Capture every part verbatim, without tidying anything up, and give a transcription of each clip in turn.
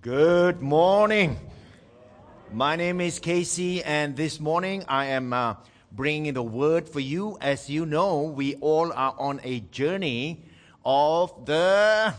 Good morning. My name is Casey, and this morning I am uh, bringing the word for you. As you know, we all are on a journey of the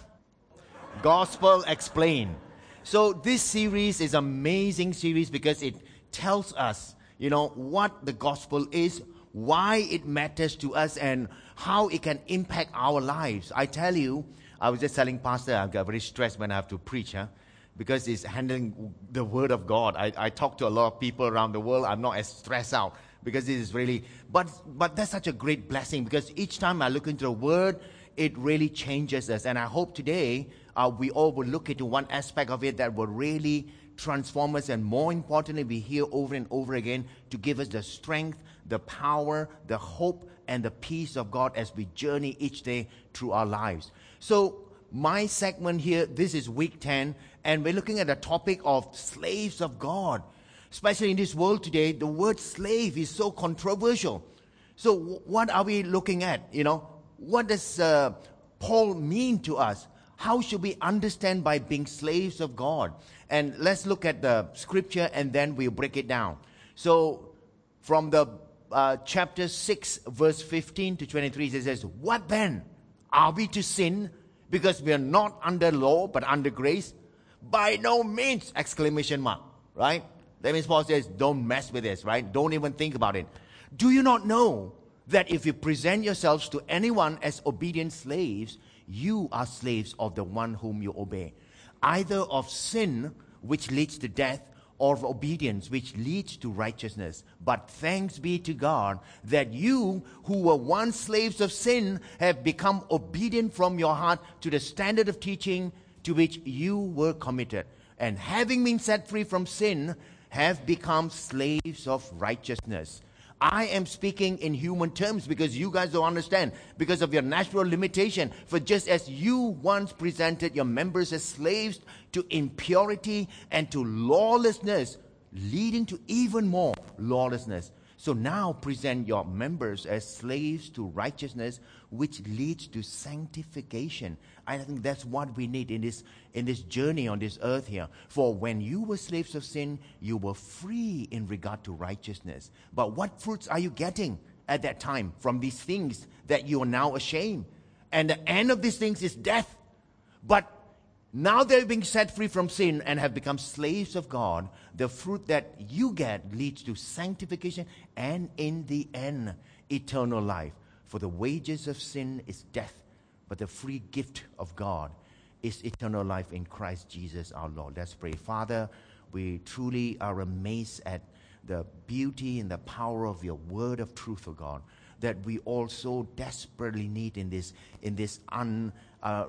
Gospel Explained. So this series is an amazing series because it tells us, you know, what the gospel is, why it matters to us, and how it can impact our lives. I tell you, I was just telling Pastor, I got very stressed when I have to preach, huh? Because it's handling the Word of God. I, I talk to a lot of people around the world. I'm not as stressed out because this is really, but but that's such a great blessing because each time I look into the Word, it really changes us. And I hope today uh, we all will look into one aspect of it that will really transform us. And more importantly, we hear over and over again to give us the strength, the power, the hope, and the peace of God as we journey each day through our lives. So my segment here, this is week ten, and we're looking at the topic of slaves of God. Especially in this world today, the word slave is so controversial. So what are we looking at? You know, what does uh, Paul mean to us? How should we understand by being slaves of God? And let's look at the scripture and then we'll break it down. So from the uh, chapter six, verse fifteen to twenty-three, it says, "What then? Are we to sin because we are not under law but under grace? By no means!" Exclamation mark, right? That means Paul says, don't mess with this, right? Don't even think about it. "Do you not know that if you present yourselves to anyone as obedient slaves, you are slaves of the one whom you obey, either of sin, which leads to death, or of obedience, which leads to righteousness. But thanks be to God that you, who were once slaves of sin, have become obedient from your heart to the standard of teaching to which you were committed. And having been set free from sin, have become slaves of righteousness." I am speaking in human terms because you guys don't understand, because of your natural limitation. "For just as you once presented your members as slaves to impurity and to lawlessness, leading to even more lawlessness, so now present your members as slaves to righteousness, which leads to sanctification." I think that's what we need in this in this journey on this earth here. "For when you were slaves of sin, you were free in regard to righteousness. But what fruits are you getting at that time from these things that you are now ashamed? And the end of these things is death. But now they're being set free from sin and have become slaves of God. The fruit that you get leads to sanctification and in the end, eternal life. For the wages of sin is death, but the free gift of God is eternal life in Christ Jesus our Lord." Let's pray. Father, we truly are amazed at the beauty and the power of your word of truth, O God, that we all so desperately need in this in this un, uh,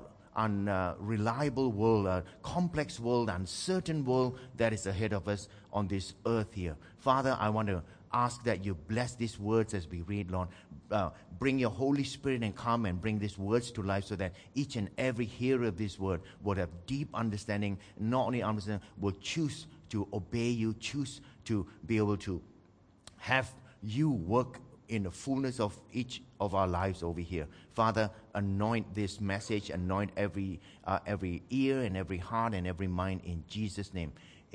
unreliable uh, world, a complex world, uncertain world that is ahead of us on this earth here. Father, I want to ask that you bless these words as we read, Lord. Uh, bring your Holy Spirit and come and bring these words to life so that each and every hearer of this word would have deep understanding, not only understanding, will choose to obey you, choose to be able to have you work in the fullness of each of our lives over here. Father, anoint this message, anoint every uh, every ear and every heart and every mind in Jesus' name.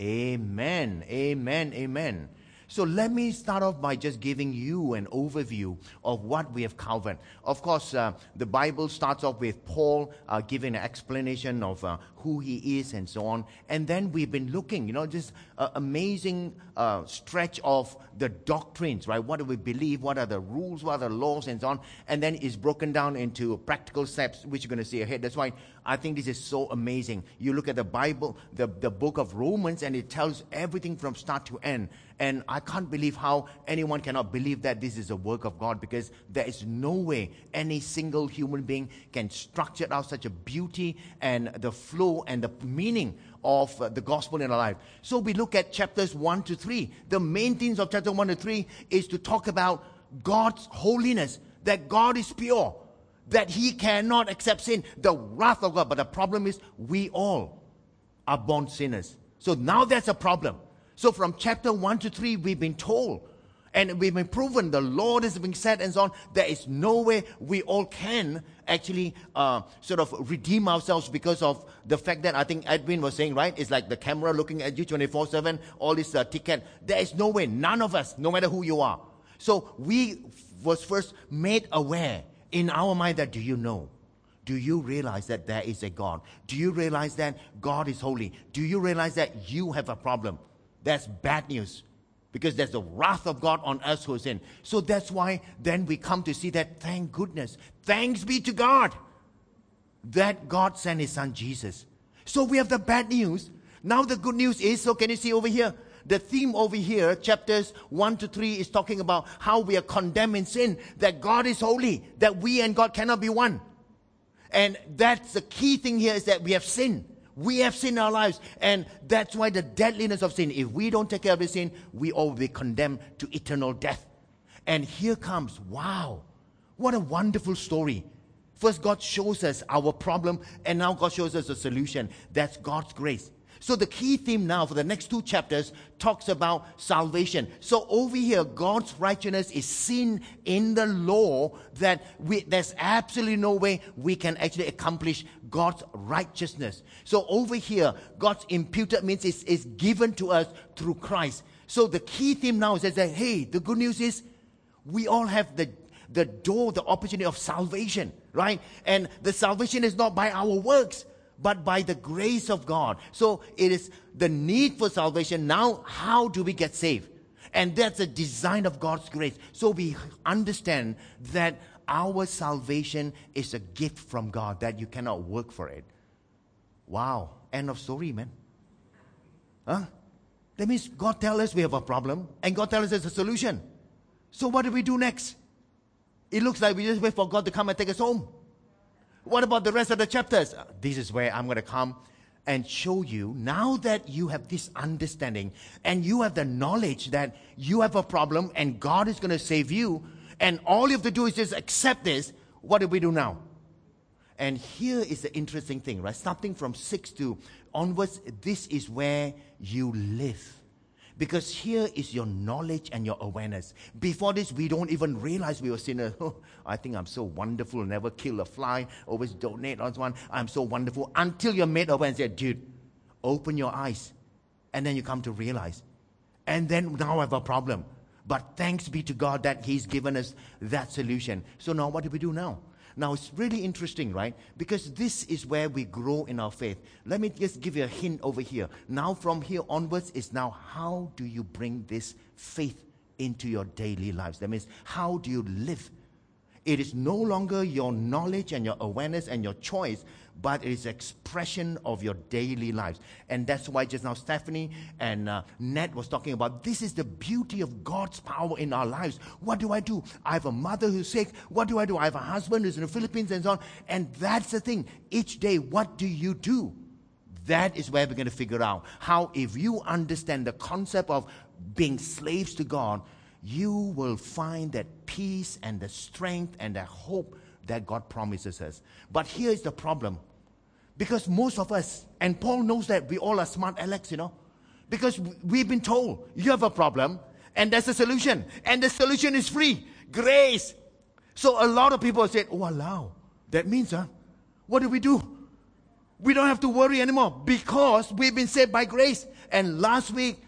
Amen, amen, amen. So let me start off by just giving you an overview of what we have covered. Of course, uh, the Bible starts off with Paul uh, giving an explanation of uh, who he is and so on. And then we've been looking, you know, just uh, amazing uh, stretch of the doctrines, right? What do we believe? What are the rules? What are the laws and so on? And then it's broken down into practical steps, which you're going to see ahead. That's why I think this is so amazing. You look at the Bible, the, the book of Romans, and it tells everything from start to end. And I can't believe how anyone cannot believe that this is a work of God, because there is no way any single human being can structure out such a beauty and the flow and the meaning of uh, the gospel in our life. So we look at chapters one to three. The main themes of chapter one to three is to talk about God's holiness, that God is pure, that he cannot accept sin, the wrath of God. But the problem is we all are born sinners. So now that's a problem. So from chapter one to three, we've been told And we've been proven, the Lord is being said and so on. There is no way we all can actually uh, sort of redeem ourselves because of the fact that I think Edwin was saying, right? It's like the camera looking at you twenty-four seven, all this uh, ticket. There is no way, none of us, no matter who you are. So we was first made aware in our mind that, do you know? Do you realize that there is a God? Do you realize that God is holy? Do you realize that you have a problem? That's bad news. Because there's the wrath of God on us who sin. So that's why then we come to see that, thank goodness, thanks be to God, that God sent His Son Jesus. So we have the bad news. Now the good news is, so can you see over here? The theme over here, chapters one to three, is talking about how we are condemned in sin, that God is holy, that we and God cannot be one. And that's the key thing here, is that we have sinned. We have sin in our lives, and that's why the deadliness of sin. If we don't take care of the sin, we all will be condemned to eternal death. And here comes, wow, what a wonderful story. First, God shows us our problem, and now God shows us a solution. That's God's grace. So the key theme now for the next two chapters talks about salvation. So over here, God's righteousness is seen in the law, that we, there's absolutely no way we can actually accomplish God's righteousness. So over here, God's imputed means it's, it's given to us through Christ. So the key theme now is that, hey, the good news is we all have the, the door, the opportunity of salvation, right? And the salvation is not by our works, but by the grace of God. So it is the need for salvation. Now, how do we get saved? And that's a design of God's grace. So we understand that our salvation is a gift from God, that you cannot work for it. Wow. End of story, man. Huh? That means God tells us we have a problem, and God tells us there's a solution. So what do we do next? It looks like we just wait for God to come and take us home. What about the rest of the chapters? This is where I'm going to come and show you, now that you have this understanding and you have the knowledge that you have a problem and God is going to save you, and all you have to do is just accept this, what do we do now? And here is the interesting thing, right? Starting from six to onwards, this is where you live. Because here is your knowledge and your awareness. Before this, we don't even realize we were sinners. Oh, I think I'm so wonderful, never kill a fly, always donate on one. I'm so wonderful. Until you're made aware and say, dude, open your eyes. And then you come to realize. And then now I have a problem. But thanks be to God that He's given us that solution. So now what do we do now? Now, it's really interesting, right? Because this is where we grow in our faith. Let me just give you a hint over here. Now, from here onwards is now, how do you bring this faith into your daily lives? That means, how do you live? It is no longer your knowledge and your awareness and your choice, but it is expression of your daily lives. And that's why just now Stephanie and uh, Ned was talking about, this is the beauty of God's power in our lives. What do I do? I have a mother who's sick. What do I do? I have a husband who's in the Philippines and so on. And that's the thing. Each day, what do you do? That is where we're going to figure out how, if you understand the concept of being slaves to God, you will find that peace and the strength and the hope that God promises us. But here is the problem. Because most of us, and Paul knows that we all are smart Alex, you know. Because we've been told, you have a problem, and there's a solution. And the solution is free. Grace. So a lot of people said, oh, allow. That means, huh? What do we do? We don't have to worry anymore because we've been saved by grace. And last week,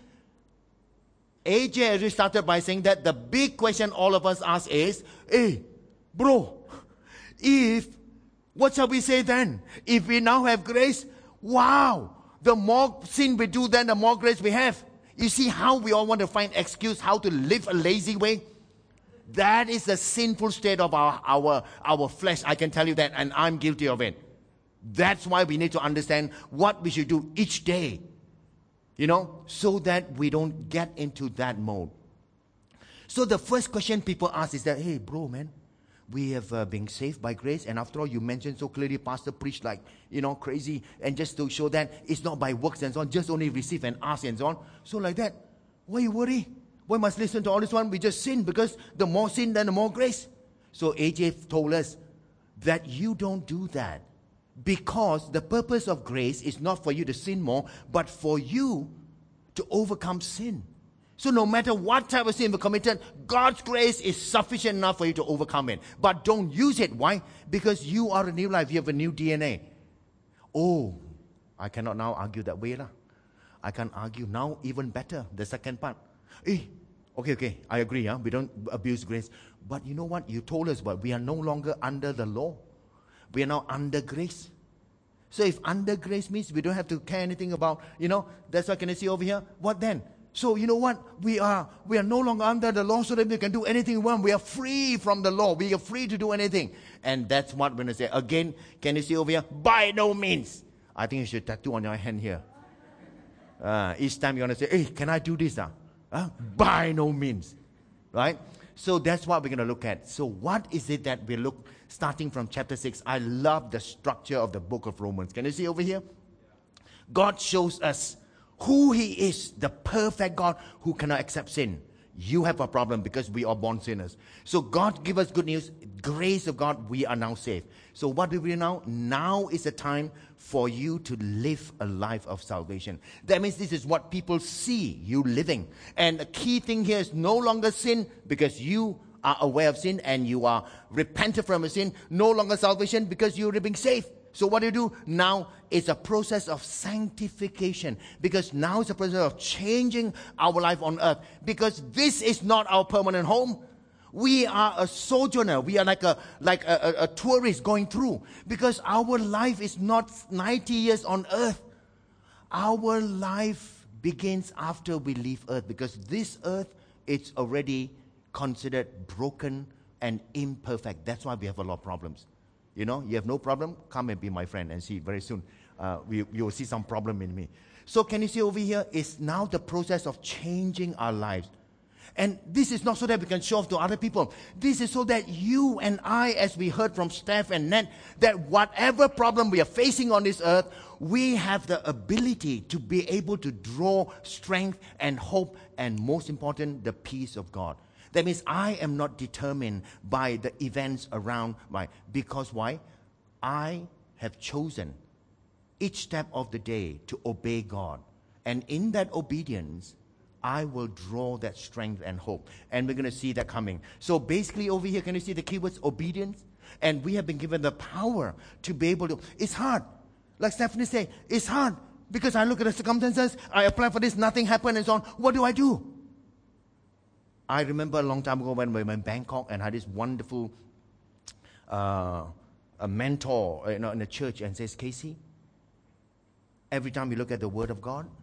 A J already started by saying that the big question all of us ask is, hey, bro, if, what shall we say then? If we now have grace, wow, the more sin we do, then the more grace we have. You see how we all want to find excuse how to live a lazy way? That is the sinful state of our, our, our flesh. I can tell you that, and I'm guilty of it. That's why we need to understand what we should do each day. You know, so that we don't get into that mode. So the first question people ask is that, hey, bro, man, we have uh, been saved by grace. And after all, you mentioned so clearly, Pastor preached like, you know, crazy. And just to show that it's not by works and so on, just only receive and ask and so on. So like that, why you worry? Why must listen to all this one? We just sin because the more sin, then the more grace. So A J told us that you don't do that. Because the purpose of grace is not for you to sin more, but for you to overcome sin. So no matter what type of sin we committed, God's grace is sufficient enough for you to overcome it. But don't use it. Why? Because you are a new life. You have a new D N A. Oh, I cannot now argue that way. Lah. I can argue now even better. The second part. Eh, okay, okay, I agree. Huh? We don't abuse grace. But you know what? You told us what? We are no longer under the law. We are now under grace. So if under grace means we don't have to care anything about, you know, that's what can I see over here? What then? So you know what? We are we are no longer under the law so that we can do anything we want. We are free from the law. We are free to do anything. And that's what we're going to say. Again, can you see over here? By no means. I think you should tattoo on your hand here. Uh, each time you're going to say, hey, can I do this now? Huh? By no means. Right? So that's what we're going to look at. So what is it that we look, starting from chapter six? I love the structure of the book of Romans. Can you see over here? God shows us who He is, the perfect God who cannot accept sin. You have a problem because we are born sinners. So God give us good news. Grace of God, we are now saved. So what do we do now? Now is the time for you to live a life of salvation. That means this is what people see you living. And the key thing here is no longer sin because you are aware of sin and you are repentant from a sin. No longer salvation because you're being saved. So what do you do? Now it's a process of sanctification. Because now it's a process of changing our life on earth. Because this is not our permanent home. We are a sojourner. We are like a like a, a, a tourist going through. Because our life is not ninety years on earth. Our life begins after we leave earth. Because this earth, it's already considered broken and imperfect. That's why we have a lot of problems. You know, you have no problem, come and be my friend and see very soon. Uh, we, you will see some problem in me. So can you see over here, it's now the process of changing our lives. And this is not so that we can show off to other people. This is so that you and I, as we heard from Steph and Ned, that whatever problem we are facing on this earth, we have the ability to be able to draw strength and hope and most important, the peace of God. That means I am not determined by the events around my, because why? I have chosen each step of the day to obey God. And in that obedience, I will draw that strength and hope. And we're going to see that coming. So basically over here, can you see the keywords? Obedience. And we have been given the power to be able to, it's hard. Like Stephanie said, it's hard. Because I look at the circumstances, I apply for this, nothing happened and so on. What do I do? I remember a long time ago when we were in Bangkok and I had this wonderful uh, a mentor you know, in the church and says, Casey, every time you look at the Word of God,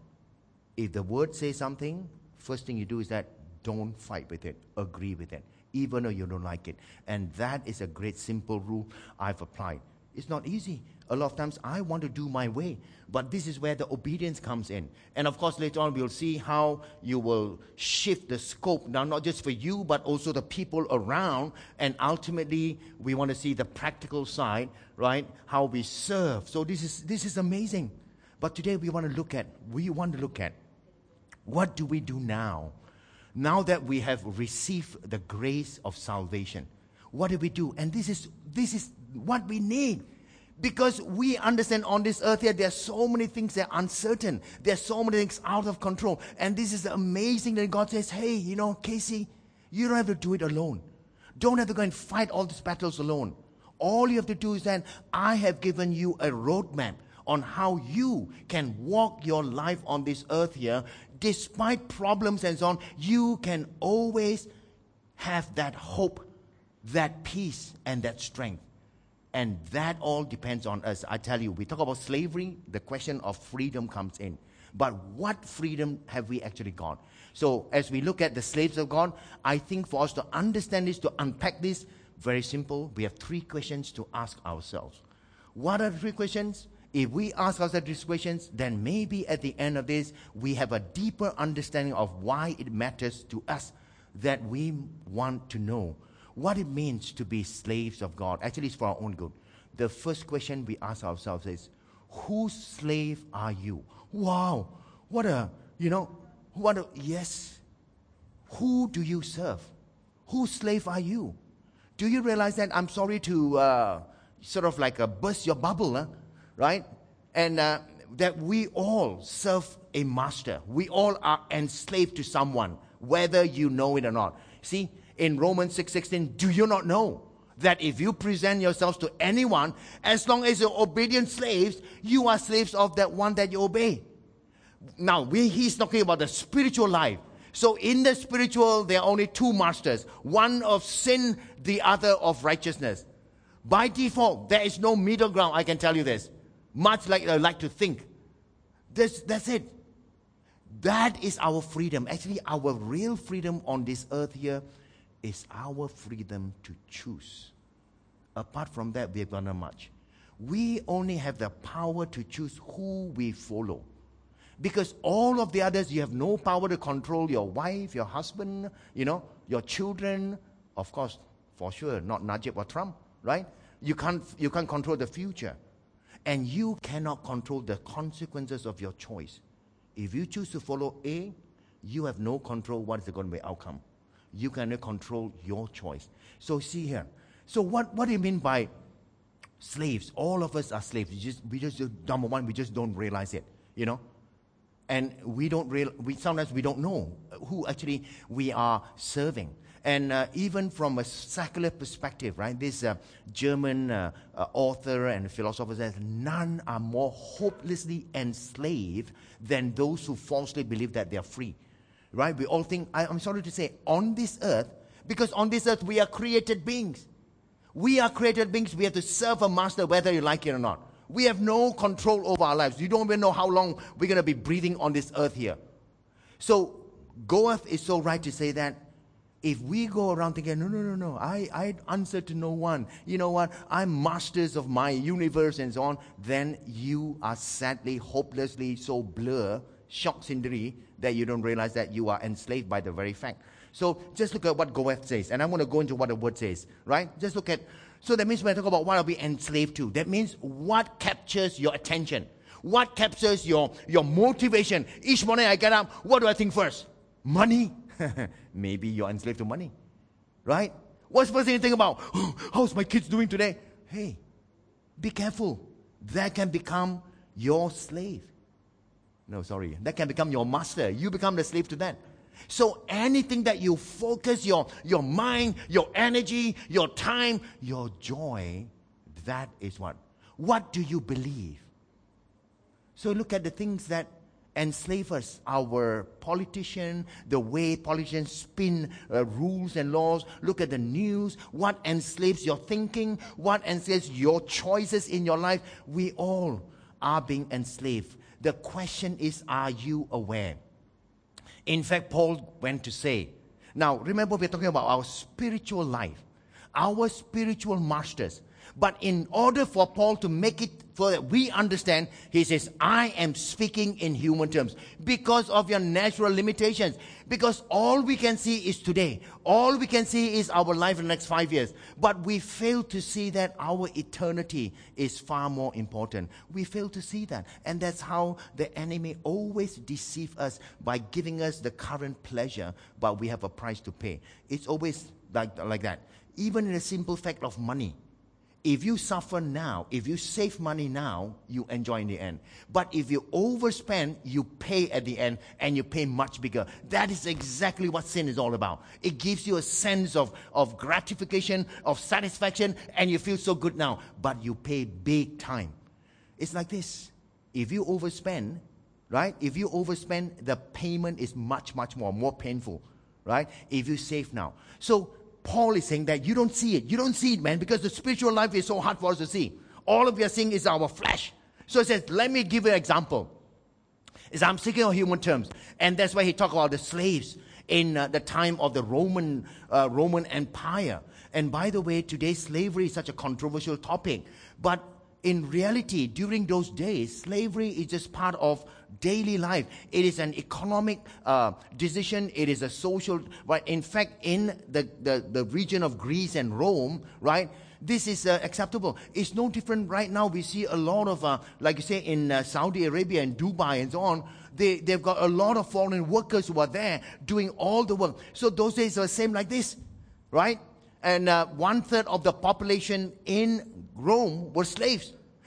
if the Word says something, first thing you do is that don't fight with it, agree with it, even though you don't like it. And that is a great simple rule I've applied. It's not easy. A lot of times I want to do my way. But this is where the obedience comes in. And of course later on we'll see how you will shift the scope. Now not just for you but also the people around. And ultimately we want to see the practical side, right? How we serve. So this is this is amazing. But today we want to look at, we want to look at what do we do now? Now that we have received the grace of salvation. What do we do? And this is this is what we need. Because we understand on this earth here, there are so many things that are uncertain. There are so many things out of control. And this is amazing that God says, hey, you know, Casey, you don't have to do it alone. Don't have to go and fight all these battles alone. All you have to do is that I have given you a roadmap on how you can walk your life on this earth here. Despite problems and so on, you can always have that hope, that peace, and that strength. And that all depends on us. I tell you, we talk about slavery, the question of freedom comes in. But what freedom have we actually got? So as we look at the slaves of God, I think for us to understand this, to unpack this, very simple. We have three questions to ask ourselves. What are the three questions? If we ask ourselves these questions, then maybe at the end of this, we have a deeper understanding of why it matters to us that we want to know what it means to be slaves of God. Actually, it's for our own good. The first question we ask ourselves is, whose slave are you? Wow, what a, you know, what a, yes. Who do you serve? Whose slave are you? Do you realize that, I'm sorry to uh, sort of like uh, burst your bubble, huh? Right? And uh, that we all serve a master. We all are enslaved to someone. whether you know it or not. See, in Romans six sixteen, do you not know that if you present yourselves to anyone, as long as you're obedient slaves, you are slaves of that one that you obey? Now, we, he's talking about the spiritual life. So in the spiritual, there are only two masters, one of sin, the other of righteousness. By default, there is no middle ground, I can tell you this. Much like I like to think. That's, that's it. That is our freedom. Actually, our real freedom on this earth here is our freedom to choose. Apart from that, we have got not much. We only have the power to choose who we follow. Because all of the others, you have no power to control your wife, your husband, you know, your children. Of course, for sure, not Najib or Trump, right? You can't, you can't control the future. And you cannot control the consequences of your choice. If you choose to follow A, you have no control what is going to be the outcome. You cannot control your choice. So see here. So what, what do you mean by slaves? All of us are slaves. We just, we just, number one, we just don't realize it, you know. And we don't real, we sometimes we don't know who actually we are serving. And uh, even from a secular perspective, right, this uh, German uh, uh, author and philosopher says, none are more hopelessly enslaved than those who falsely believe that they are free. Right? We all think, I, I'm sorry to say, on this earth, because on this earth we are created beings. We are created beings. We have to serve a master whether you like it or not. We have no control over our lives. You don't even know how long we're going to be breathing on this earth here. So, Goethe is so right to say that if we go around thinking, no, no, no, no, I, I answer to no one. You know what? I'm masters of my universe and so on. Then you are sadly, hopelessly so blur, shock sindri, that you don't realize that you are enslaved by the very fact. So just look at what Goethe says. And I want to go into what the word says, right? Just look at, so that means when I talk about what are we enslaved to, that means what captures your attention? What captures your, your motivation? Each morning I get up, what do I think first? Money. Maybe you're enslaved to money, right? What's the first thing you think about? Oh, how's my kids doing today? Hey, be careful. That can become your slave. No, sorry. That can become your master. You become the slave to that. So anything that you focus your, your mind, your energy, your time, your joy, that is what? What do you believe? So look at the things that enslave us. Our politician, the way politicians spin uh, rules and laws. Look at the news. What enslaves your thinking? What enslaves your choices in your life? We all are being enslaved. The question is, are you aware? In fact, Paul went to say, now remember we're talking about our spiritual life, our spiritual masters. But in order for Paul to make it, for that we understand, he says, I am speaking in human terms because of your natural limitations. Because all we can see is today. All we can see is our life in the next five years. But we fail to see that our eternity is far more important. We fail to see that. And that's how the enemy always deceives us by giving us the current pleasure, but we have a price to pay. It's always like, like that. Even in the simple fact of money. If you suffer now, if you save money now, you enjoy in the end. But if you overspend, you pay at the end, and you pay much bigger. That is exactly what sin is all about. It gives you a sense of, of gratification, of satisfaction, and you feel so good now. But you pay big time. It's like this. If you overspend, right? If you overspend, the payment is much, much more, more painful, right? If you save now. So, Paul is saying that you don't see it. You don't see it, man, because the spiritual life is so hard for us to see. All of we are seeing is our flesh. So he says, let me give you an example. Is I'm speaking of human terms. And that's why he talked about the slaves in uh, the time of the Roman, uh, Roman Empire. And by the way, today slavery is such a controversial topic. But in reality, during those days, slavery is just part of daily life. It is an economic uh, decision. It is a social, right? In fact, in the, the, the region of Greece and Rome, right, this is uh, acceptable. It's no different right now. We see a lot of, uh, like you say, in uh, Saudi Arabia and Dubai and so on, they, they've got a lot of foreign workers who are there doing all the work. So those days are the same like this, right? And uh, one third of the population in Rome were slaves.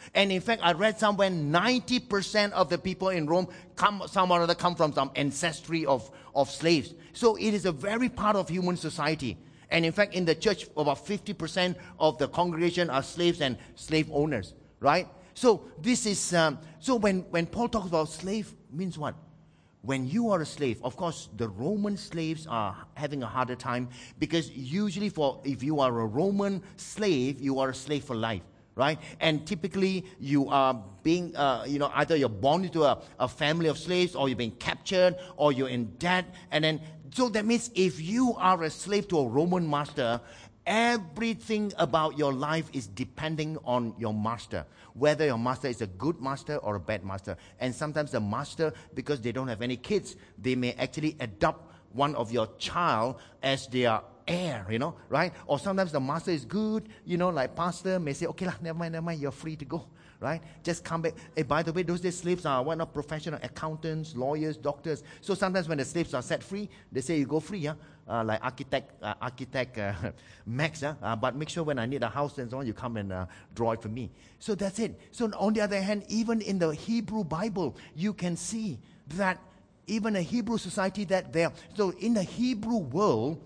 And in fact, I read somewhere ninety percent of the people in Rome come, some or other come from some ancestry of, of slaves. So it is a very part of human society. And in fact, in the church, about fifty percent of the congregation are slaves and slave owners, right? So this is, um, so when, when Paul talks about slave, means what? When you are a slave, of course, the Roman slaves are having a harder time, because usually for, if you are a Roman slave, you are a slave for life, right? And typically you are being, uh, you know, either you're born into a, a family of slaves, or you're being captured, or you're in debt. And then, so that means if you are a slave to a Roman master, everything about your life is depending on your master, whether your master is a good master or a bad master. And sometimes the master, because they don't have any kids, they may actually adopt one of your child as their heir, you know, right? Or sometimes the master is good, you know, like pastor may say, okay, lah, never mind, never mind, you're free to go, right? Just come back. Hey, by the way, those days slaves are one of professional accountants, lawyers, doctors. So sometimes when the slaves are set free, they say you go free, yeah? Uh, like architect, uh, architect uh, Max, uh, uh, but make sure when I need a house and so on, you come and uh, draw it for me. So that's it. So on the other hand, even in the Hebrew Bible, you can see that even a Hebrew society that there. So in the Hebrew world,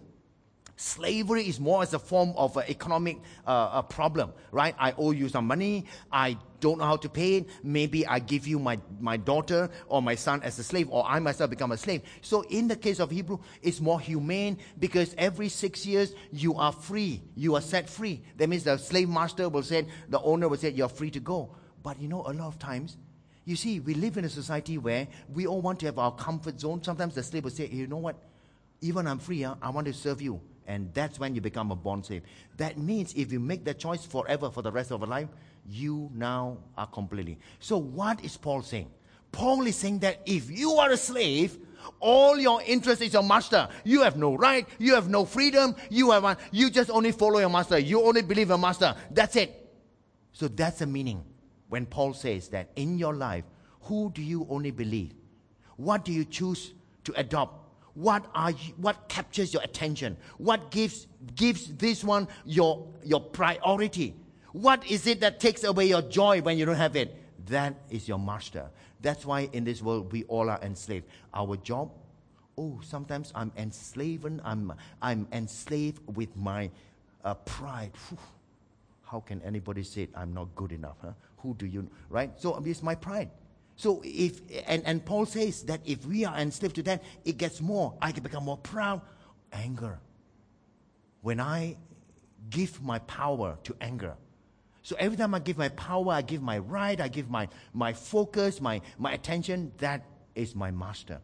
slavery is more as a form of an economic uh, a problem, right? I owe you some money. I don't know how to pay it. Maybe I give you my, my daughter or my son as a slave, or I myself become a slave. So in the case of Hebrew, it's more humane, because every six years you are free. You are set free. That means the slave master will say, the owner will say, you're free to go. But you know, a lot of times, you see, we live in a society where we all want to have our comfort zone. Sometimes the slave will say, hey, you know what? Even I'm free, huh? I want to serve you. And that's when you become a bond slave. That means if you make that choice forever for the rest of your life, you now are completely. So what is Paul saying? Paul is saying that if you are a slave, all your interest is your master. You have no right. You have no freedom. You have one, you just only follow your master. You only believe your master. That's it. So that's the meaning when Paul says that in your life, who do you only believe? What do you choose to adopt? What are you, what captures your attention? What gives gives this one your your priority? What is it that takes away your joy when you don't have it? That is your master. That's why in this world we all are enslaved. Our job, oh, sometimes I'm enslaved. I'm I'm enslaved with my uh, pride. Whew. How can anybody say I'm not good enough? Huh? Who do you right? So it's my pride. So if and, and Paul says that if we are enslaved to that, it gets more. I can become more proud. Anger. When I give my power to anger. So every time I give my power, I give my right, I give my, my focus, my, my attention, that is my master.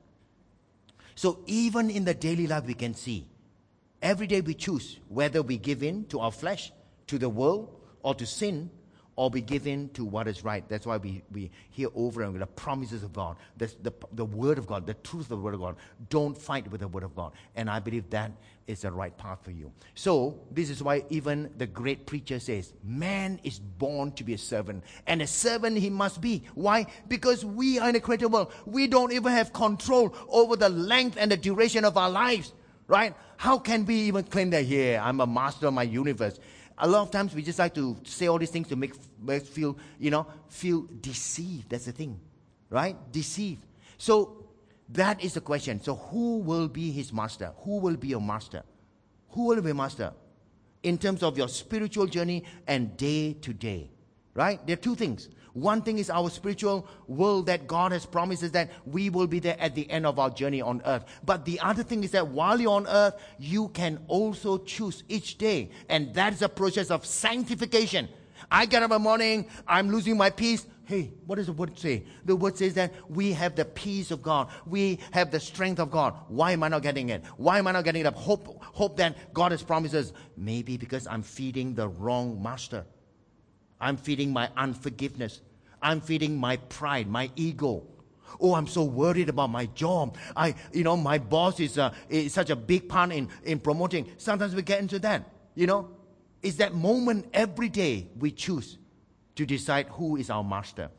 So even in the daily life we can see. Every day we choose whether we give in to our flesh, to the world, or to sin, or we give in to what is right. That's why we, we hear over and over the promises of God, the, the, the Word of God, the truth of the Word of God. Don't fight with the Word of God. And I believe that is the right path for you. So this is why even the great preacher says, man is born to be a servant. And a servant he must be. Why? Because we are in a created world. We don't even have control over the length and the duration of our lives. Right? How can we even claim that, yeah, I'm a master of my universe? A lot of times we just like to say all these things to make us feel, you know, feel deceived. That's the thing, right? Deceived. So that is the question. So who will be his master? Who will be your master? Who will be your master? In terms of your spiritual journey and day to day, right? There are two things. One thing is our spiritual world that God has promised us that we will be there at the end of our journey on earth. But the other thing is that while you're on earth, you can also choose each day. And that's a process of sanctification. I get up in the morning, I'm losing my peace. Hey, what does the word say? The word says that we have the peace of God. We have the strength of God. Why am I not getting it? Why am I not getting it? Hope, hope that God has promised us. Maybe because I'm feeding the wrong master. I'm feeding my unforgiveness. I'm feeding my pride, my ego. Oh, I'm so worried about my job. I, you know, my boss is, uh, is such a big part in, in promoting. Sometimes we get into that, you know. It's that moment every day we choose to decide who is our master.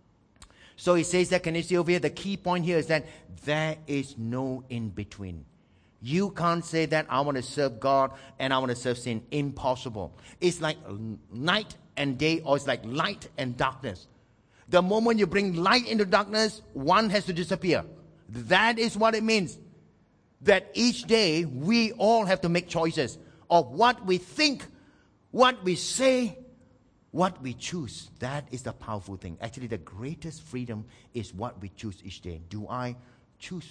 So he says that, can you see over here, the key point here is that there is no in-between. You can't say that I want to serve God and I want to serve sin. Impossible. It's like night and day, or it's like light and darkness. The moment you bring light into darkness, one has to disappear. That is what it means. That each day we all have to make choices of what we think, what we say, what we choose. That is the powerful thing. Actually, the greatest freedom is what we choose each day. Do I choose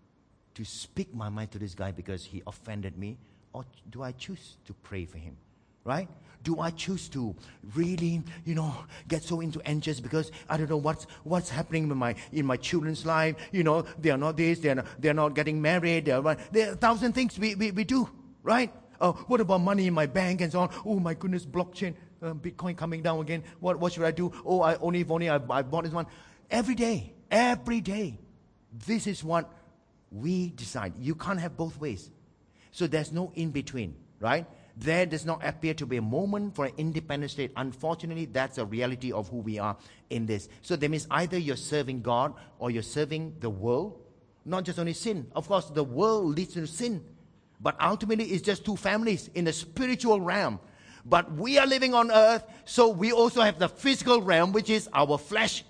to speak my mind to this guy because he offended me? Or do I choose to pray for him? Right? Do I choose to really, you know, get so into anxious because I don't know what's what's happening in my in my children's life? You know, they are not this, they are not, they are not getting married. They are, there are a thousand things we, we, we do, right? Oh, what about money in my bank and so on? Oh my goodness, blockchain, uh, Bitcoin coming down again. What what should I do? Oh, I only if only I, I bought this one. Every day, every day, this is what we decide. You can't have both ways. So there's no in between, right? There does not appear to be a moment for an independent state. Unfortunately, that's a reality of who we are in this. So that means either you're serving God or you're serving the world. Not just only sin. Of course, the world leads to sin. But ultimately, it's just two families in the spiritual realm. But we are living on earth, so we also have the physical realm, which is our flesh,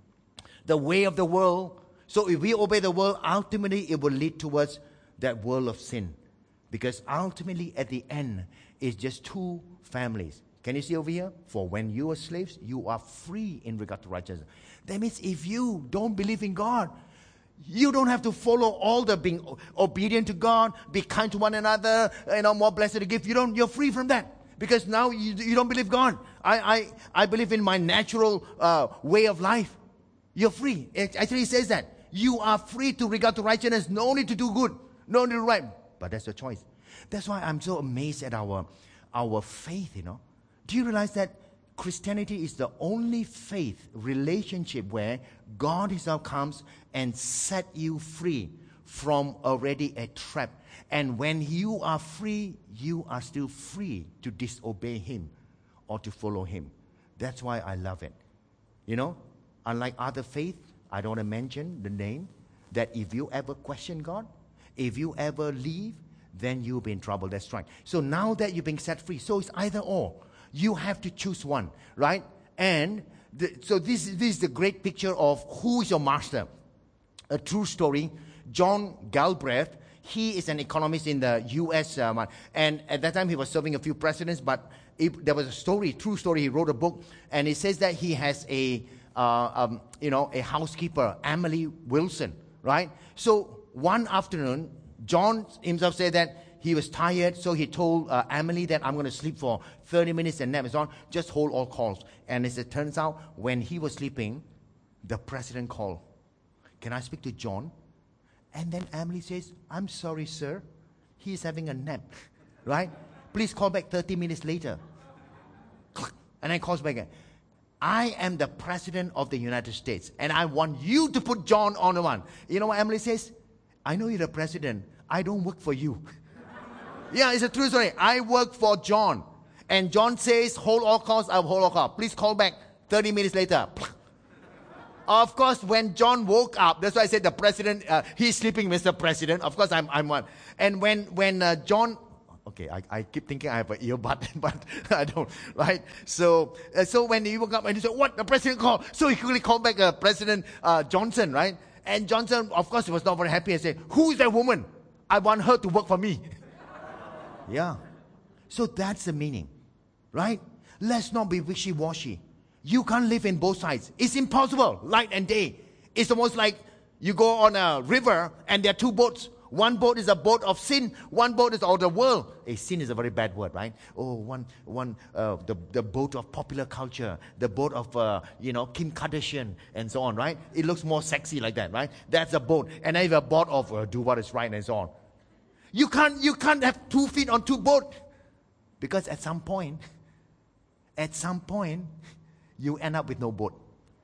the way of the world. So if we obey the world, ultimately, it will lead towards that world of sin. Because ultimately, at the end, it's just two families. Can you see over here? For when you are slaves, you are free in regard to righteousness. That means if you don't believe in God, you don't have to follow all the being obedient to God, be kind to one another, you know, more blessed to give. You don't, you're free from that. Because now you, you don't believe God. I, I, I believe in my natural uh, way of life. You're free. It actually says that. You are free to regard to righteousness, no need to do good, no need to do right. But that's your choice. That's why I'm so amazed at our, our faith, you know. Do you realize that Christianity is the only faith relationship where God Himself comes and set you free from already a trap. And when you are free, you are still free to disobey Him or to follow Him. That's why I love it. You know, unlike other faiths, I don't want to mention the name, that if you ever question God, if you ever leave, then you'll be in trouble. That's right. So now that you've been set free, so it's either or. You have to choose one, right? And the, so this, this is the great picture of who is your master. A true story. John Galbraith, he is an economist in the U S Um, and at that time he was serving a few presidents, but it, there was a story, true story. He wrote a book, and it says that he has a, uh, um, you know, a housekeeper, Emily Wilson, right? So one afternoon, John himself said that he was tired, so he told uh, Emily that I'm going to sleep for thirty minutes and nap and so on. Just hold all calls. And as it turns out, when he was sleeping, the president called. Can I speak to John? And then Emily says, I'm sorry, sir. He's having a nap, right? Please call back thirty minutes later. And then calls back again. I am the president of the United States, and I want you to put John on the one. You know what Emily says? I know you're the president. I don't work for you. Yeah, it's a true story. I work for John. And John says, hold all calls, I'll hold all calls. Please call back thirty minutes later. Of course, when John woke up, that's why I said the president, uh, he's sleeping, Mister President. Of course, I'm, I'm one. And when, when uh, John, okay, I, I keep thinking I have an earbud, but I don't, right? So, uh, so when he woke up and he said, what? The president called. So he quickly called back uh, President uh, Johnson, right? And Johnson, of course, was not very happy and said, who is that woman? I want her to work for me. Yeah. So that's the meaning, right? Let's not be wishy-washy. You can't live in both sides. It's impossible, light and day. It's almost like you go on a river and there are two boats. One boat is a boat of sin. One boat is of the world. A sin is a very bad word, right? Oh, one, one, uh, the the boat of popular culture, the boat of uh, you know Kim Kardashian and so on, right? It looks more sexy like that, right? That's a boat. And then you have a boat of uh, do what is right and so on. You can't you can't have two feet on two boats, because at some point, at some point, you end up with no boat.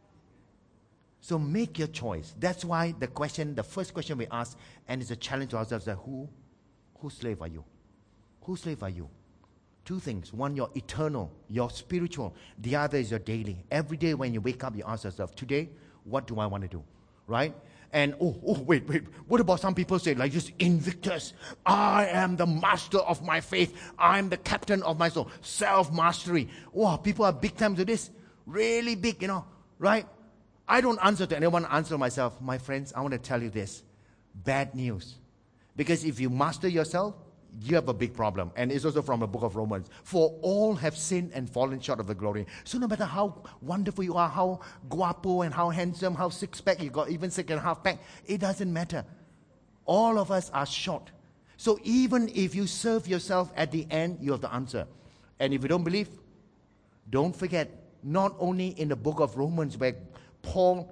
So make your choice. That's why the question, the first question we ask, and it's a challenge to ourselves, that who, whose slave are you? Whose slave are you? Two things. One, your eternal, your spiritual. The other is your daily. Every day when you wake up, you ask yourself, today, what do I want to do? Right? And oh, oh, wait, wait. What about some people say, like just Invictus? I am the master of my faith. I'm the captain of my soul. Self-mastery. Wow, people are big time to this. Really big, you know, right? I don't answer to anyone, I answer myself. My friends, I want to tell you this. Bad news. Because if you master yourself, you have a big problem. And it's also from the book of Romans. For all have sinned and fallen short of the glory. So no matter how wonderful you are, how guapo and how handsome, how six-pack you got, even six and a half pack, it doesn't matter. All of us are short. So even if you serve yourself at the end, you have the answer. And if you don't believe, don't forget, not only in the book of Romans where Paul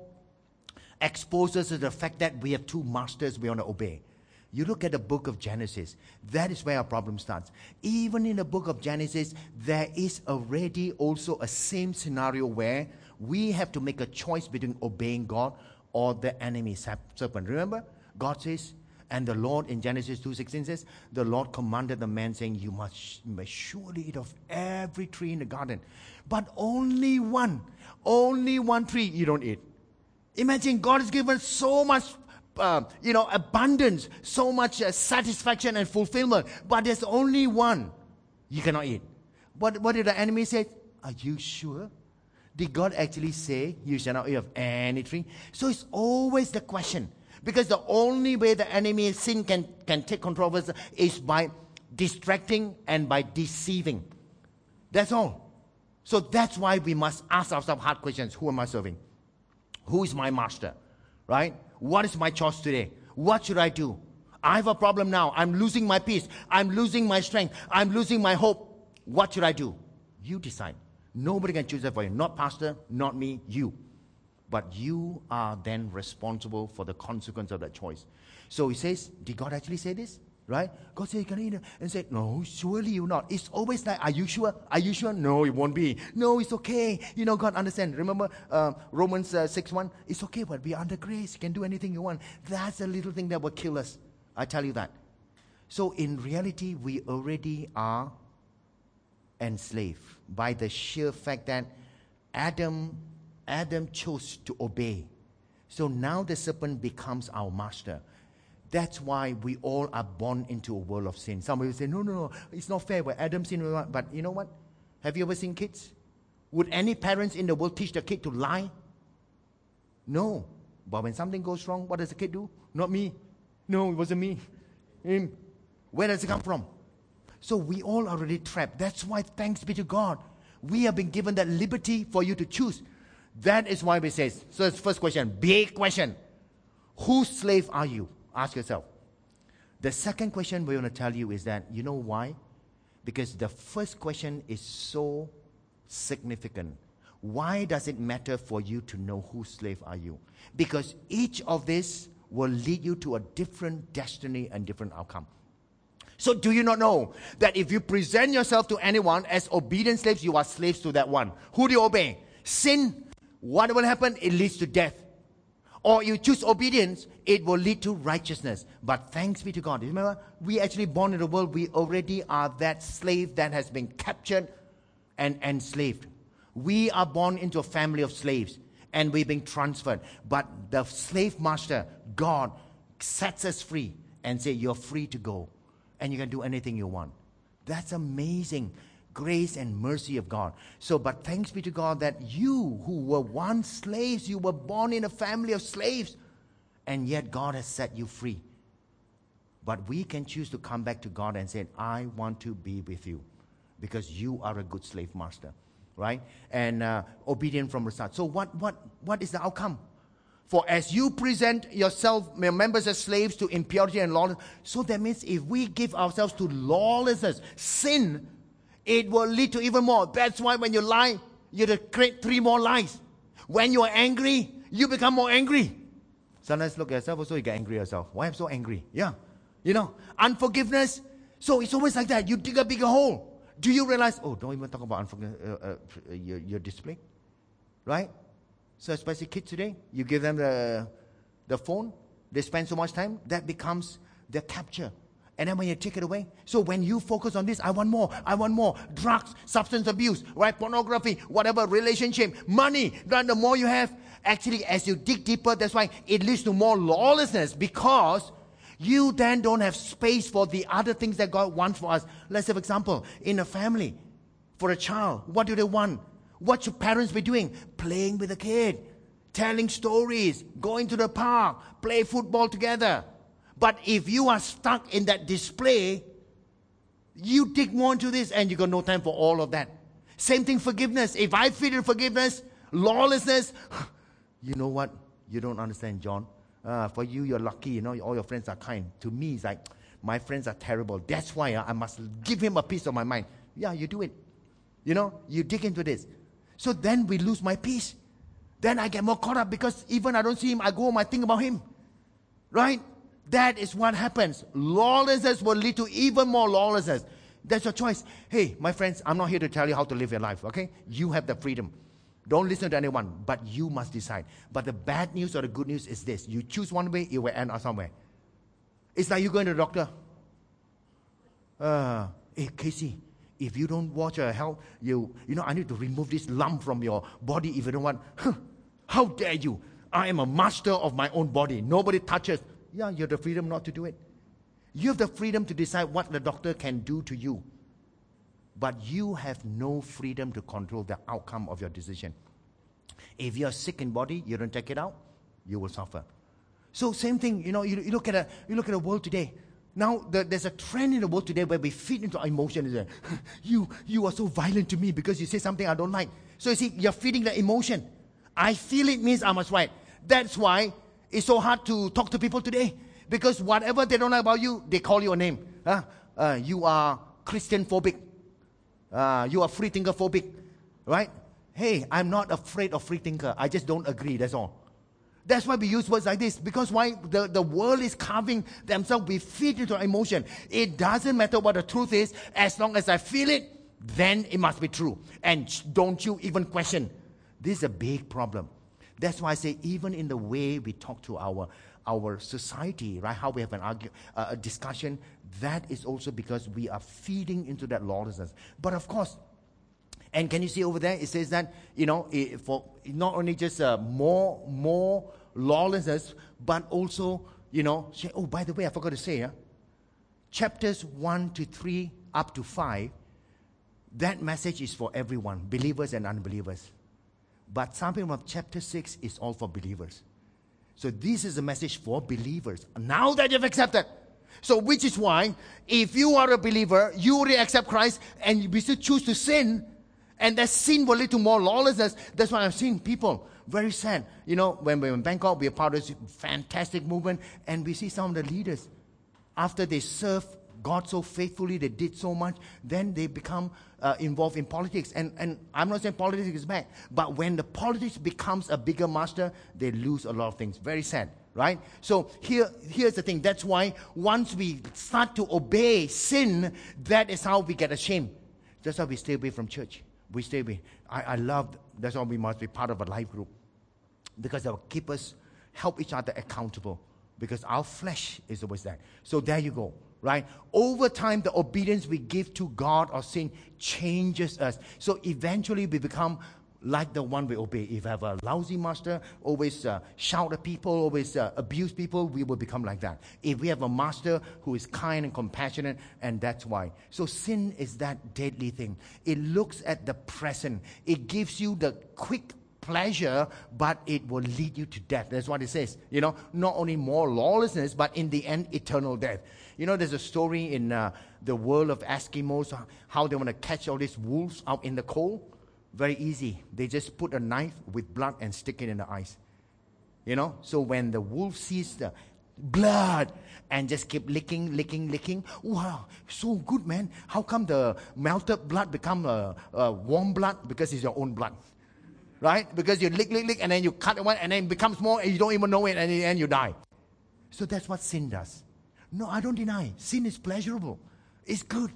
exposes the fact that we have two masters we want to obey. You look at the book of Genesis, that is where our problem starts. Even in the book of Genesis, there is already also a same scenario where we have to make a choice between obeying God or the enemy serpent. Remember, God says, and the Lord in Genesis two sixteen says, the Lord commanded the man saying, you must, you must surely eat of every tree in the garden. But only one, only one tree you don't eat. Imagine God has given so much Uh, you know, abundance, so much uh, satisfaction and fulfillment, but there's only one you cannot eat. What, what did the enemy say? Are you sure? Did God actually say you shall not eat of any tree? So it's always the question, because the only way the enemy sin can, can take control of us is by distracting and by deceiving. That's all. So that's why we must ask ourselves hard questions. Who am I serving? Who is my master? Right? What is my choice today? What should I do? I have a problem now. I'm losing my peace. I'm losing my strength. I'm losing my hope. What should I do? You decide. Nobody can choose that for you. Not pastor, not me, you. But you are then responsible for the consequence of that choice. So he says, did God actually say this? Right? God said, you can eat it. And said, no, surely you not. It's always like, are you sure? Are you sure? No, it won't be. No, it's okay. You know, God understand. Remember uh, Romans uh, six one? It's okay, but we are under grace. You can do anything you want. That's a little thing that will kill us. I tell you that. So in reality, we already are enslaved by the sheer fact that Adam, Adam chose to obey. So now the serpent becomes our master. That's why we all are born into a world of sin. Some will say, no, no, no, it's not fair. But Adam sinned. But you know what? Have you ever seen kids? Would any parents in the world teach the kid to lie? No. But when something goes wrong, what does the kid do? Not me. No, it wasn't me. Him. Where does it come from? So we all are already trapped. That's why, thanks be to God, we have been given that liberty for you to choose. That is why we say, so it's first question, big question. Whose slave are you? Ask yourself. The second question we want to tell you is that, you know why? Because the first question is so significant. Why does it matter for you to know whose slave are you? Because each of this will lead you to a different destiny and different outcome. So do you not know that if you present yourself to anyone as obedient slaves, you are slaves to that one? Who do you obey? Sin. What will happen? It leads to death. Or you choose obedience, it will lead to righteousness. But thanks be to God. Remember, we actually born in the world, we already are that slave that has been captured and enslaved. We are born into a family of slaves and we're being transferred. But the slave master, God, sets us free and says, you're free to go. And you can do anything you want. That's amazing. Grace and mercy of God. So, but thanks be to God that you who were once slaves, you were born in a family of slaves, and yet God has set you free. But we can choose to come back to God and say, I want to be with you, because you are a good slave master, right? And uh, obedient from the start. So what, what, what is the outcome? For as you present yourself, your members as slaves to impurity and lawlessness, so that means if we give ourselves to lawlessness, sin, it will lead to even more. That's why when you lie, you have to create three more lies. When you are angry, you become more angry. Sometimes look at yourself also, you get angry yourself. Why am I so angry? Yeah. You know, unforgiveness. So it's always like that. You dig a bigger hole. Do you realize, oh, don't even talk about unforgiveness, uh, uh, your, your discipline. Right? So especially kids today, you give them the, the phone, they spend so much time, that becomes their capture. And then when you take it away, so when you focus on this, I want more, I want more. Drugs, substance abuse, right? Pornography, whatever, relationship, money. Then the more you have, Actually, as you dig deeper, that's why it leads to more lawlessness, because you then don't have space for the other things that God wants for us. Let's say, for example, in a family, for a child, what do they want? What should parents be doing? Playing with the kid, telling stories, going to the park, play football together. But if you are stuck in that display, you dig more into this and you got no time for all of that. Same thing, forgiveness. If I feed in forgiveness, lawlessness, you know what? You don't understand, John. Uh, for you, you're lucky. You know, all your friends are kind. To me, it's like, my friends are terrible. That's why uh, I must give him a piece of my mind. Yeah, you do it. You know, you dig into this. So then we lose my peace. Then I get more caught up because even I don't see him, I go home, I think about him. Right? That is what happens. Lawlessness will lead to even more lawlessness. That's your choice. Hey, my friends, I'm not here to tell you how to live your life, okay? You have the freedom. Don't listen to anyone, but you must decide. But the bad news or the good news is this. You choose one way, it will end up somewhere. It's like you going to the doctor. Uh, hey, Casey, if you don't watch your health, you, you know, I need to remove this lump from your body if you don't want. Huh, how dare you? I am a master of my own body. Nobody touches. Yeah, you have the freedom not to do it. You have the freedom to decide what the doctor can do to you. But you have no freedom to control the outcome of your decision. If you're sick in body, you don't take it out, you will suffer. So same thing, you know, you, you look at a, you look at the world today. Now, the, there's a trend in the world today where we feed into emotion. You, you are so violent to me because you say something I don't like. So you see, you're feeding the emotion. I feel it means I must right. That's why it's so hard to talk to people today. Because whatever they don't like about you, they call you a name. Huh? Uh, you are Christian phobic. Uh, you are free thinker phobic. Right? Hey, I'm not afraid of free thinker. I just don't agree. That's all. That's why we use words like this. Because why? The, the world is carving themselves. We feed into emotion. It doesn't matter what the truth is. As long as I feel it, then it must be true. And don't you even question. This is a big problem. That's why I say even in the way we talk to our, our society, right? How we have an argue, uh, a discussion, that is also because we are feeding into that lawlessness. But of course, and can you see over there, it says that, you know, it, for not only just uh, more, more lawlessness, but also, you know, say, oh, by the way, I forgot to say, uh, chapters one to three up to five, that message is for everyone, believers and unbelievers. But something from chapter six is all for believers. So this is a message for believers. Now that you've accepted. So which is why, if you are a believer, you already accept Christ, and we still choose to sin, and that sin will lead to more lawlessness. That's why I've seen people very sad. You know, when we're in Bangkok, we're part of this fantastic movement, and we see some of the leaders, after they serve God so faithfully, they did so much, then they become uh, involved in politics. And, and I'm not saying politics is bad, but when the politics becomes a bigger master, they lose a lot of things. Very sad, right? So here, here's the thing. That's why once we start to obey sin, that is how we get ashamed. That's how we stay away from church. We stay away. I, I love, that's why we must be part of a life group. Because that will keep us, help each other accountable. Because our flesh is always that. So there you go. Right? Over time, the obedience we give to God or sin changes us. So eventually we become like the one we obey. If we have a lousy master, always uh, shout at people, always uh, abuse people, we will become like that. If we have a master who is kind and compassionate, and that's why. So sin is that deadly thing. It looks at the present. It gives you the quick pleasure, but it will lead you to death. That's what it says. You know, not only more lawlessness, but in the end, eternal death. You know, there's a story in uh, the world of Eskimos, how they want to catch all these wolves out in the cold. Very easy. They just put a knife with blood and stick it in the ice. You know, so when the wolf sees the blood and just keep licking, licking, licking, wow, so good, man. How come the melted blood become a, a warm blood? Because it's your own blood. Right? Because you lick, lick, lick, and then you cut one, and then it becomes more, and you don't even know it, and in the end you die. So that's what sin does. No, I don't deny. Sin is pleasurable. It's good.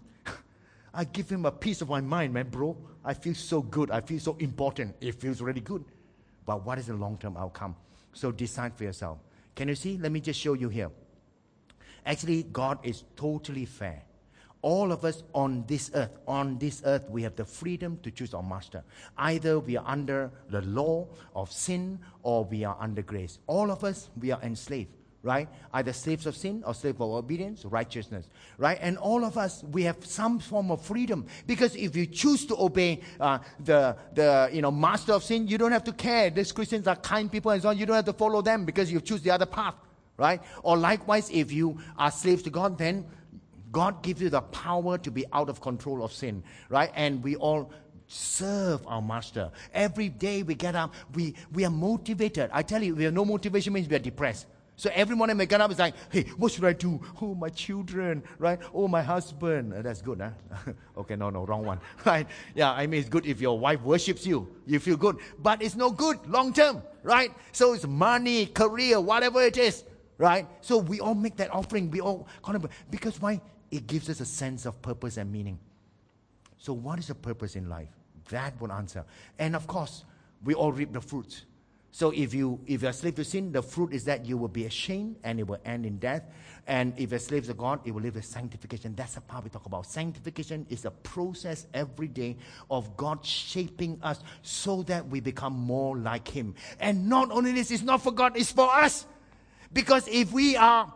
I give him a piece of my mind, man, bro. I feel so good. I feel so important. It feels really good. But what is the long-term outcome? So decide for yourself. Can you see? Let me just show you here. Actually, God is totally fair. All of us on this earth, on this earth, we have the freedom to choose our master. Either we are under the law of sin or we are under grace. All of us, we are enslaved, right? Either slaves of sin or slaves of obedience, righteousness, right? And all of us, we have some form of freedom. Because if you choose to obey uh, the, the you know, master of sin, you don't have to care. These Christians are kind people and so on. You don't have to follow them because you choose the other path, right? Or likewise, if you are slaves to God, then God gives you the power to be out of control of sin, right? And we all serve our master. Every day we get up, we, we are motivated. I tell you, we have no motivation means we are depressed. So every morning we get up, it's like, hey, what should I do? Oh, my children, right? Oh, my husband. Uh, that's good, huh? Okay, no, no, wrong one, right? Yeah, I mean, it's good if your wife worships you. You feel good. But it's no good long term, right? So it's money, career, whatever it is, right? So we all make that offering. We all, because why? It gives us a sense of purpose and meaning. So what is the purpose in life? That will answer. And of course, we all reap the fruits. So if you if you're a slave to sin, the fruit is that you will be ashamed and it will end in death. And if you're a slave to God, it will live with sanctification. That's the part we talk about. Sanctification is a process every day of God shaping us so that we become more like Him. And not only this, it's not for God, it's for us. Because if we are,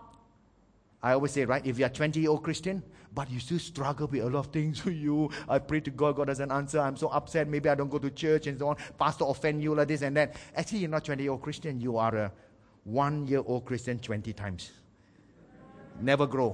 I always say, right, if you're a twenty-year-old Christian, but you still struggle with a lot of things for you, I pray to God, God doesn't answer, I'm so upset, maybe I don't go to church and so on, pastor offend you like this and that. Actually, you're not a twenty-year-old Christian, you are a one-year-old Christian twenty times. Never grow.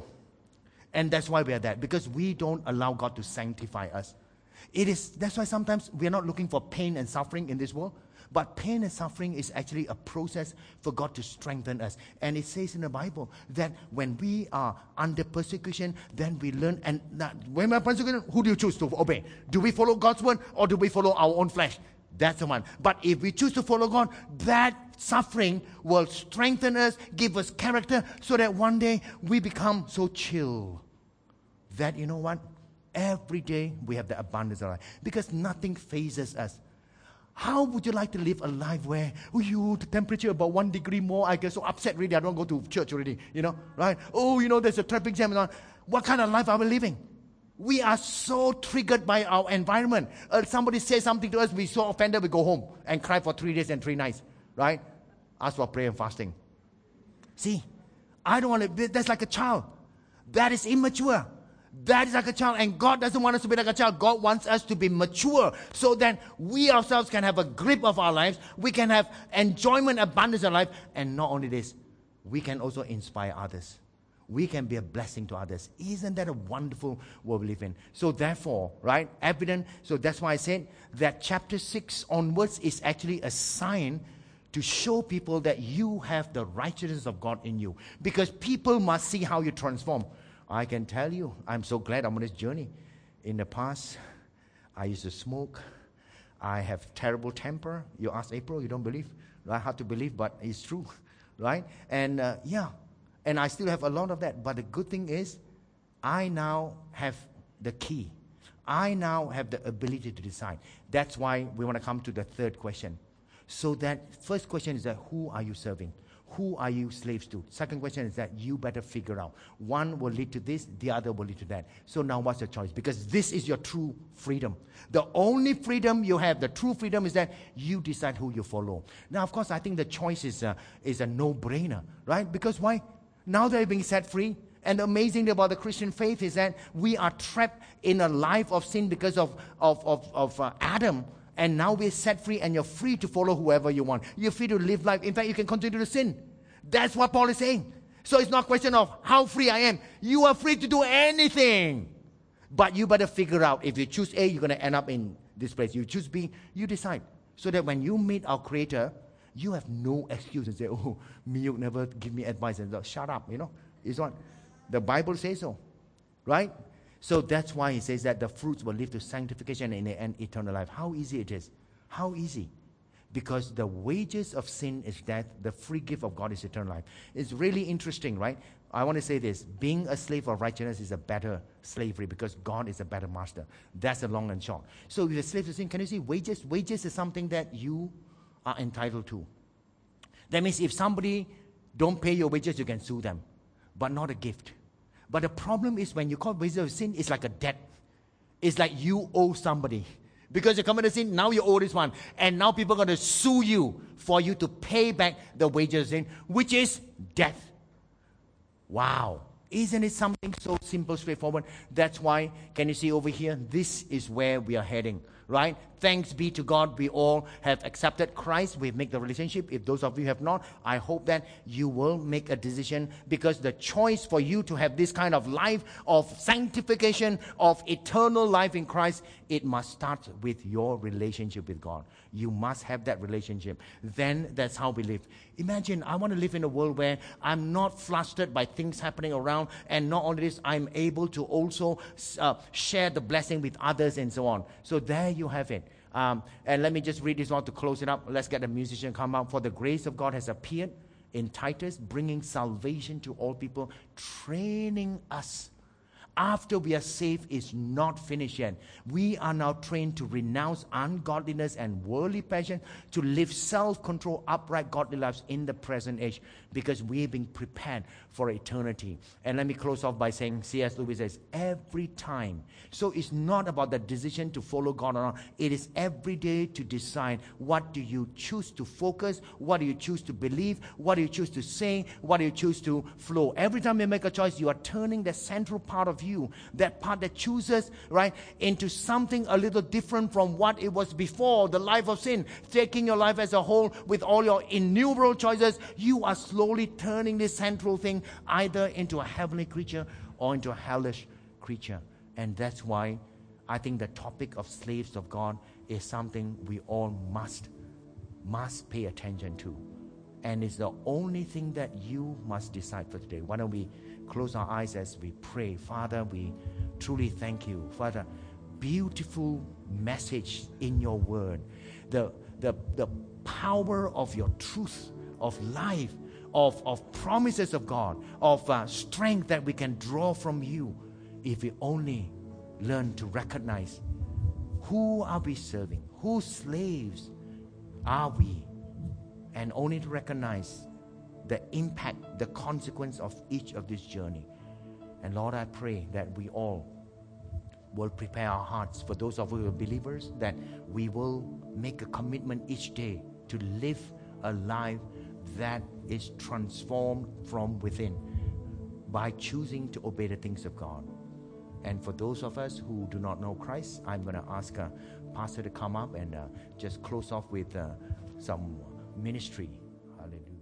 And that's why we are that, because we don't allow God to sanctify us. It is, that's why sometimes we are not looking for pain and suffering in this world. But pain and suffering is actually a process for God to strengthen us. And it says in the Bible that when we are under persecution, then we learn. And that when we're persecuted, who do you choose to obey? Do we follow God's word or do we follow our own flesh? That's the one. But if we choose to follow God, that suffering will strengthen us, give us character, so that one day we become so chill that, you know what? Every day we have the abundance of life. Because nothing phases us. How would you like to live a life where, oh, you, the temperature about one degree more, I get so upset already, I don't go to church already, you know, right? Oh, you know, there's a traffic jam and all. What kind of life are we living? We are so triggered by our environment. Uh, somebody says something to us, we so offended, we go home and cry for three days and three nights, right? Ask for prayer and fasting. See, I don't want to be, that's like a child. That is immature. That is like a child, and God doesn't want us to be like a child. God wants us to be mature so that we ourselves can have a grip of our lives. We can have enjoyment, abundance of life. And not only this, we can also inspire others. We can be a blessing to others. Isn't that a wonderful world we live in? So therefore, right, evident. So that's why I said that chapter six onwards is actually a sign to show people that you have the righteousness of God in you. Because people must see how you transform. I can tell you, I'm so glad I'm on this journey. In the past, I used to smoke. I have terrible temper. You ask April, you don't believe? Right? Hard to believe, but it's true, right? And uh, yeah, and I still have a lot of that. But the good thing is, I now have the key. I now have the ability to decide. That's why we want to come to the third question. So that first question is that, who are you serving? Who are you slaves to? Second question is that you better figure out. One will lead to this, the other will lead to that. So now what's your choice? Because this is your true freedom. The only freedom you have, the true freedom, is that you decide who you follow. Now, of course, I think the choice is a, is a no-brainer, right? Because why? Now they're being set free. And the amazing thing about the Christian faith is that we are trapped in a life of sin because of, of, of, of uh, Adam. And now we're set free and you're free to follow whoever you want. You're free to live life. In fact, you can continue to sin. That's what Paul is saying. So it's not a question of how free I am. You are free to do anything. But you better figure out, if you choose A, you're going to end up in this place. You choose B, you decide. So that when you meet our Creator, you have no excuse and say, oh, Miyuk never give me advice. And shut up, you know. It's not. The Bible says so. Right? So that's why he says that the fruits will lead to sanctification and, and eternal life. How easy it is. How easy. Because the wages of sin is death. The free gift of God is eternal life. It's really interesting, right? I want to say this. Being a slave of righteousness is a better slavery because God is a better master. That's the long and short. So if you're a slave to sin, can you see wages? Wages is something that you are entitled to. That means if somebody don't pay your wages, you can sue them. But not a gift. But the problem is when you call wages of sin, it's like a debt. It's like you owe somebody. Because you committed sin, now you owe this one. And now people are going to sue you for you to pay back the wages of sin, which is death. Wow. Isn't it something so simple, straightforward? That's why, can you see over here? This is where we are heading, right? Thanks be to God, we all have accepted Christ. We've made the relationship. If those of you have not, I hope that you will make a decision, because the choice for you to have this kind of life of sanctification, of eternal life in Christ, it must start with your relationship with God. You must have that relationship. Then that's how we live. Imagine, I want to live in a world where I'm not flustered by things happening around, and not only this, I'm able to also uh, share the blessing with others and so on. So there you have it. Um, and let me just read this one to close it up. Let's get the musician come out. For the grace of God has appeared in Titus, bringing salvation to all people, training us. After we are saved is not finished yet. We are now trained to renounce ungodliness and worldly passion, to live self-control, upright, godly lives in the present age, because we've been prepared for eternity. And let me close off by saying, C S Lewis says, every time. So it's not about the decision to follow God or not. It is every day to decide, what do you choose to focus? What do you choose to believe? What do you choose to say? What do you choose to flow? Every time you make a choice, you are turning the central part of you, that part that chooses, right, into something a little different from what it was before, the life of sin. Taking your life as a whole with all your innumerable choices, you are slowly turning this central thing either into a heavenly creature or into a hellish creature. And that's why I think the topic of slaves of God is something we all must, must pay attention to. And it's the only thing that you must decide for today. Why don't we close our eyes as we pray? Father, we truly thank you. Father, beautiful message in your word. The, the, the power of your truth, of life, of, of promises of God, of uh, strength that we can draw from you, if we only learn to recognize who are we serving, whose slaves are we, and only to recognize the impact, the consequence of each of this journey. And Lord, I pray that we all will prepare our hearts, for those of you who are believers, that we will make a commitment each day to live a life that is transformed from within by choosing to obey the things of God. And for those of us who do not know Christ, I'm going to ask a pastor to come up and uh, just close off with uh, some ministry. Hallelujah.